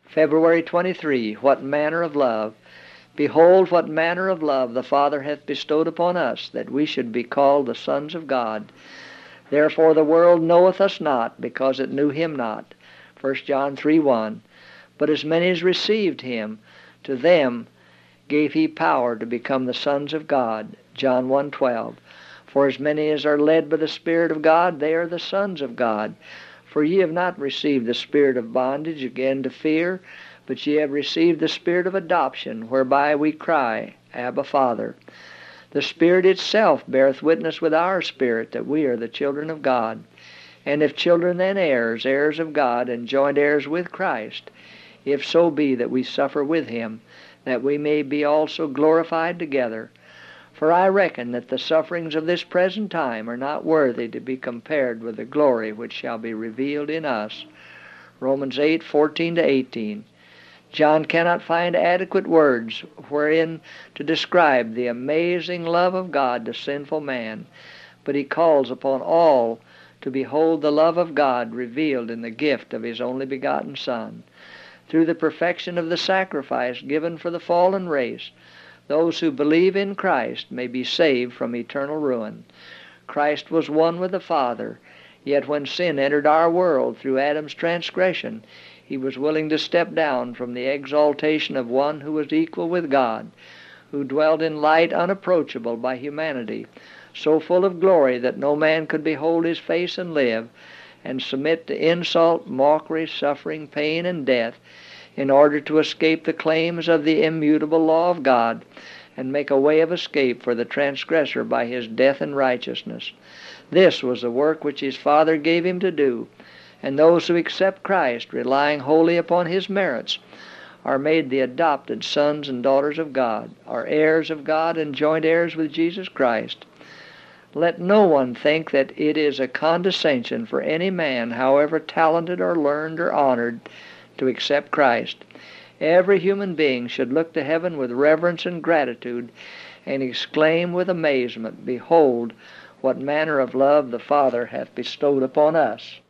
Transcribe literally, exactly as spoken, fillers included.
February twenty-third. What manner of love? Behold, what manner of love the Father hath bestowed upon us, that we should be called the sons of God. Therefore the world knoweth us not, because it knew him not. First John three one. But as many as received him, to them gave he power to become the sons of God. John one twelve. For as many as are led by the Spirit of God, they are the sons of God. For ye have not received the spirit of bondage again to fear, but ye have received the Spirit of adoption, whereby we cry, Abba, Father. The Spirit itself beareth witness with our spirit that we are the children of God. And if children, then heirs, heirs of God, and joint heirs with Christ, if so be that we suffer with him, that we may be also glorified together. For I reckon that the sufferings of this present time are not worthy to be compared with the glory which shall be revealed in us. Romans eight fourteen to eighteen. John cannot find adequate words wherein to describe the amazing love of God to sinful man, but he calls upon all to behold the love of God revealed in the gift of his only begotten Son. Through the perfection of the sacrifice given for the fallen race, those who believe in Christ may be saved from eternal ruin. Christ was one with the Father, yet when sin entered our world through Adam's transgression, he was willing to step down from the exaltation of one who was equal with God, who dwelt in light unapproachable by humanity, so full of glory that no man could behold his face and live, and submit to insult, mockery, suffering, pain, and death, in order to escape the claims of the immutable law of God, and make a way of escape for the transgressor by his death and righteousness. This was the work which his Father gave him to do, and those who accept Christ, relying wholly upon his merits, are made the adopted sons and daughters of God, are heirs of God and joint heirs with Jesus Christ. Let no one think that it is a condescension for any man, however talented or learned or honored, to accept Christ. Every human being should look to heaven with reverence and gratitude and exclaim with amazement, Behold, what manner of love the Father hath bestowed upon us.